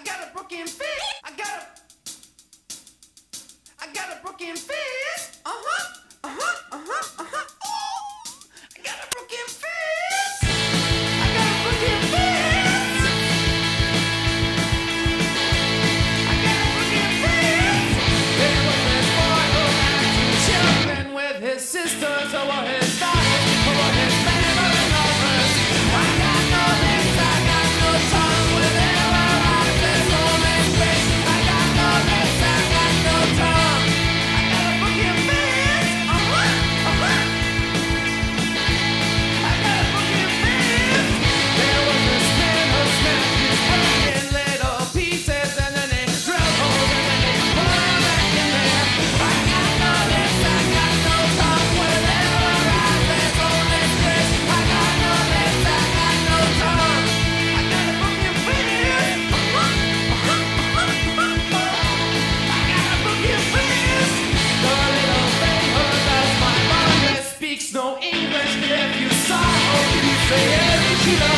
got a broken fist. I got a broken fist. I got a broken fist. I got a broken fist. I got a broken fist. There was this boy who had two children with his sisters over his daughters, over his family lovers. I got no lips, I got no tongue, whenever I said home and space. I got no lips, I got no tongue. I got a broken fist. I got a broken fist. There was this man who smashed his head in little pieces, and then they drilled holes, and then they put him back in there. I got no lips, I got no tongue, whenever I said home and space. I got no lips, I got no tongue. I got a broken fist. I got a broken fist. The little thing who does my mother speaks no English. If you saw her, you'd say, "Hey, she